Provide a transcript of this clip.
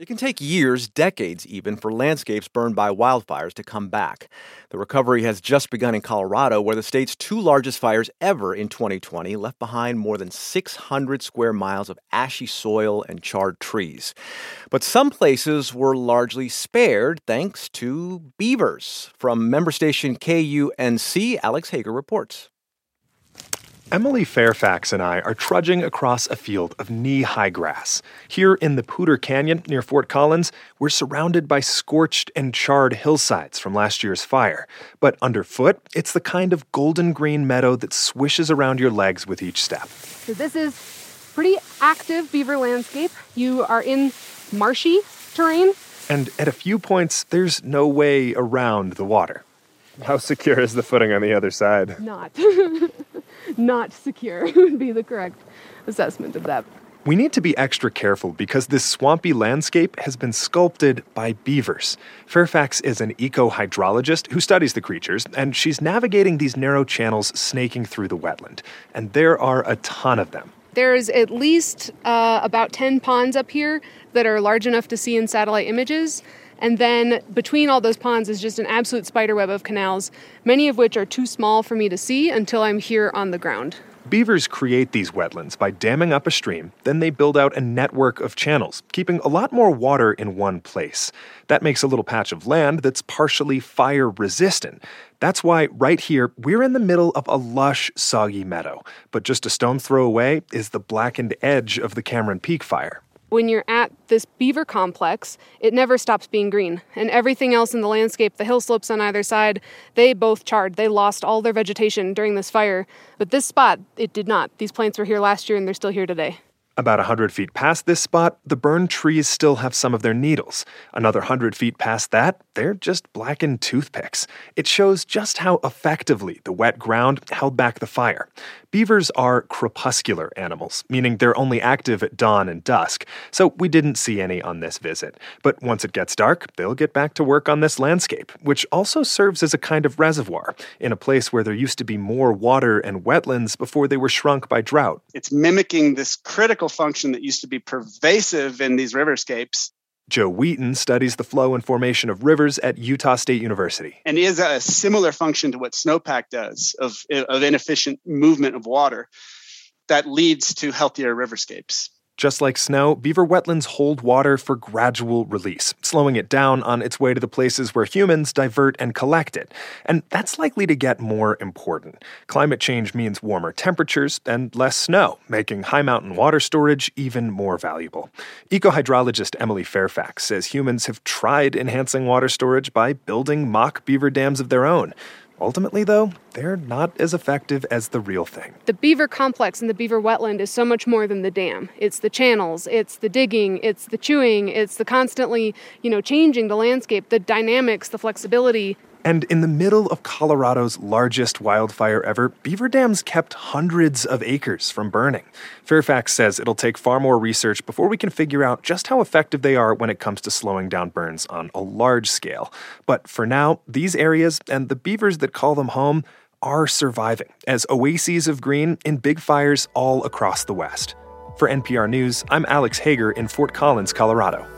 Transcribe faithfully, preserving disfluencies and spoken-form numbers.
It can take years, decades even, for landscapes burned by wildfires to come back. The recovery has just begun in Colorado, where the state's two largest fires ever in twenty twenty left behind more than six hundred square miles of ashy soil and charred trees. But some places were largely spared thanks to beavers. From member station K U N C, Alex Hager reports. Emily Fairfax and I are trudging across a field of knee-high grass. Here in the Poudre Canyon near Fort Collins, we're surrounded by scorched and charred hillsides from last year's fire. But underfoot, it's the kind of golden green meadow that swishes around your legs with each step. So this is pretty active beaver landscape. You are in marshy terrain. And at a few points, there's no way around the water. How secure is the footing on the other side? Not. Not secure would be the correct assessment of that. We need to be extra careful because this swampy landscape has been sculpted by beavers. Fairfax is an eco-hydrologist who studies the creatures, and she's navigating these narrow channels snaking through the wetland. And there are a ton of them. There's at least uh, about ten ponds up here that are large enough to see in satellite images. And then between all those ponds is just an absolute spiderweb of canals, many of which are too small for me to see until I'm here on the ground. Beavers create these wetlands by damming up a stream, then they build out a network of channels, keeping a lot more water in one place. That makes a little patch of land that's partially fire-resistant. That's why right here, we're in the middle of a lush, soggy meadow. But just a stone's throw away is the blackened edge of the Cameron Peak fire. When you're at this beaver complex, it never stops being green. And everything else in the landscape, the hill slopes on either side, they both charred. They lost all their vegetation during this fire. But this spot, it did not. These plants were here last year and they're still here today. About one hundred feet past this spot, the burned trees still have some of their needles. Another one hundred feet past that, they're just blackened toothpicks. It shows just how effectively the wet ground held back the fire. Beavers are crepuscular animals, meaning they're only active at dawn and dusk, so we didn't see any on this visit. But once it gets dark, they'll get back to work on this landscape, which also serves as a kind of reservoir, in a place where there used to be more water and wetlands before they were shrunk by drought. It's mimicking this critical function that used to be pervasive in these riverscapes. Joe Wheaton studies the flow and formation of rivers at Utah State University. And is a similar function to what snowpack does of, of inefficient movement of water that leads to healthier riverscapes. Just like snow, beaver wetlands hold water for gradual release, slowing it down on its way to the places where humans divert and collect it. And that's likely to get more important. Climate change means warmer temperatures and less snow, making high mountain water storage even more valuable. Eco-hydrologist Emily Fairfax says humans have tried enhancing water storage by building mock beaver dams of their own. Ultimately, though, they're not as effective as the real thing. The beaver complex in the beaver wetland is so much more than the dam. It's the channels, it's the digging, it's the chewing, it's the constantly, you know, changing the landscape, the dynamics, the flexibility. And in the middle of Colorado's largest wildfire ever, beaver dams kept hundreds of acres from burning. Fairfax says it'll take far more research before we can figure out just how effective they are when it comes to slowing down burns on a large scale. But for now, these areas and the beavers that call them home are surviving as oases of green in big fires all across the West. For N P R News, I'm Alex Hager in Fort Collins, Colorado.